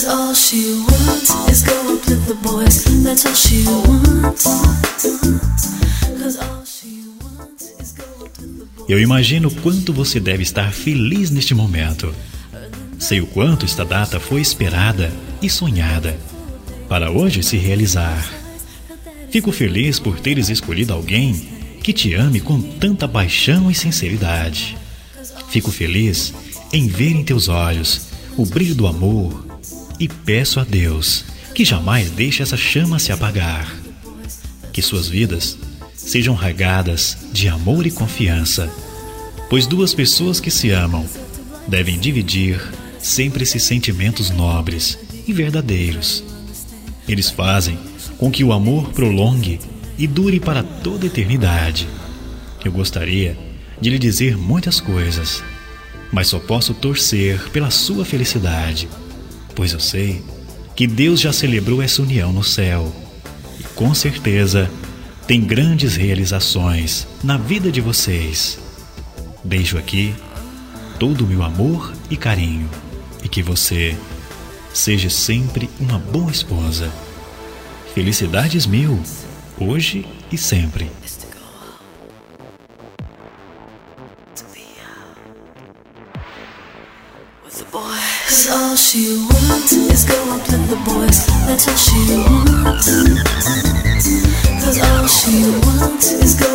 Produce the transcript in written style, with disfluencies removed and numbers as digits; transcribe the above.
'Cause all she wants is go up with the boys. That's all she wants. 'Cause all she wants is go up with the boys. Eu imagino quanto você deve estar feliz neste momento. Sei o quanto esta data foi esperada e sonhada para hoje se realizar. Fico feliz por teres escolhido alguém que te ame com tanta paixão e sinceridade. Fico feliz em ver em teus olhos o brilho do amor e peço a Deus que jamais deixe essa chama se apagar. Que suas vidas sejam regadas de amor e confiança, pois duas pessoas que se amam devem dividir sempre esses sentimentos nobres e verdadeiros. Eles fazem com que o amor prolongue e dure para toda a eternidade. Eu gostaria de lhe dizer muitas coisas, mas só posso torcer pela sua felicidade, pois eu sei que Deus já celebrou essa união no céu e com certeza tem grandes realizações na vida de vocês. Deixo aqui todo o meu amor e carinho e que você seja sempre uma boa esposa. Felicidades mil, hoje e sempre. Cause all she wants is go up with the boys. That's all she wants. Cause all she wants is go